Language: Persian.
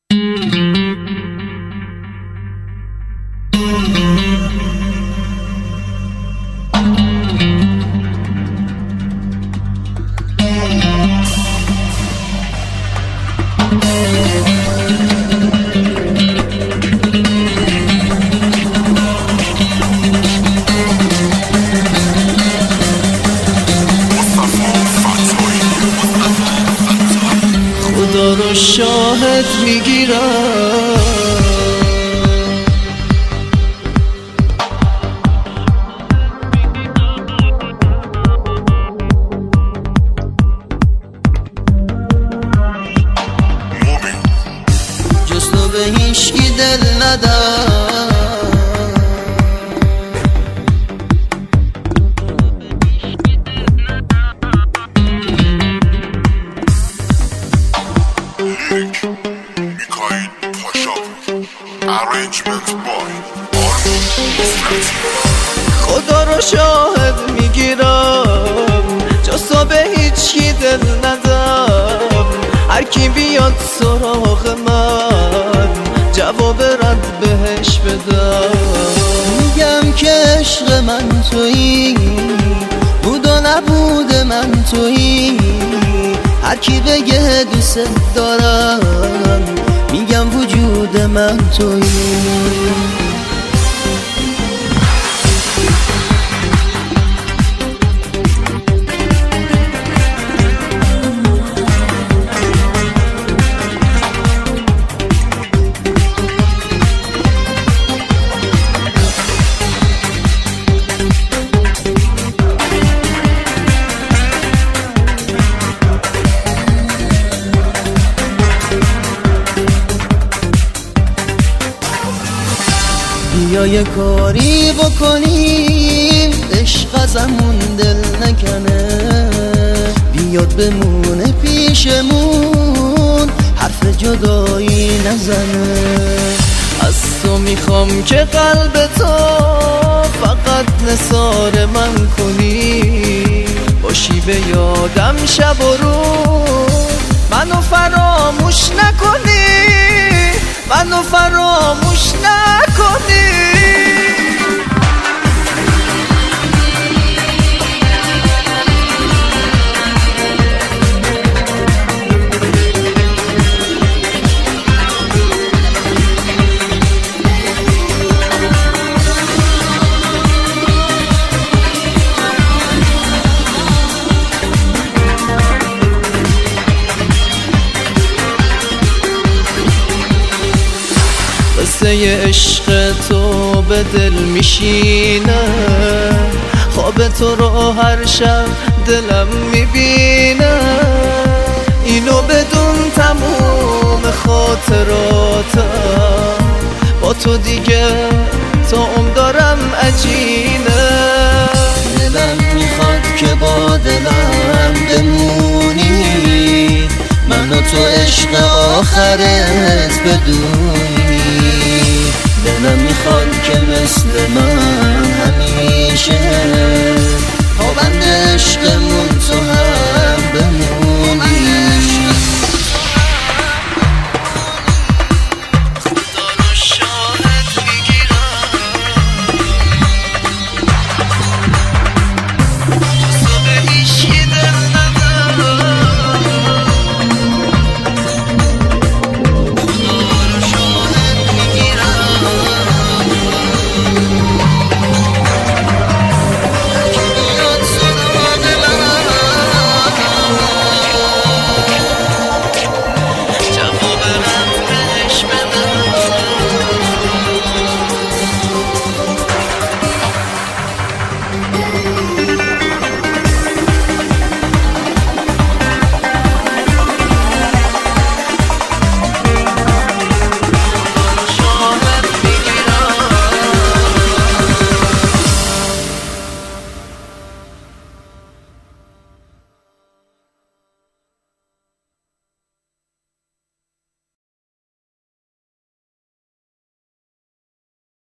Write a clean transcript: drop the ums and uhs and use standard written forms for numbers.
خدا رو شاهد میگیرم جز تو به هیچکی دل ندم خدا رو شاهد میگیرم جز تو به هیچکی دل ندم هر کی بیاد سراغ من جواب رد بهش بدم میگم که عشق من تویی بود و نبود من تویی هر کی بگه دوست دارم میگم وجود من تویی بیا یه کاری بکنیم عشق ازمون دل نکنه بیاد بمونه پیشمون حرف جدایی نزنه از تو میخوام که قلب تو فقط نثار من کنی باشی به یادم شب و روز منو فراموش نکنی منو فراموش نکنی قصه عشق تو به دل میشینه خواب تو رو هر شب دلم میبینه اینو بدون تموم خاطراتم با تو دیگه تا عمر دارم عجینه دلم میخواد که با دلم بمونی من و تو عشق آخرت بدونی دلم میخواد که مثل من همیشه پابند عشقمون تو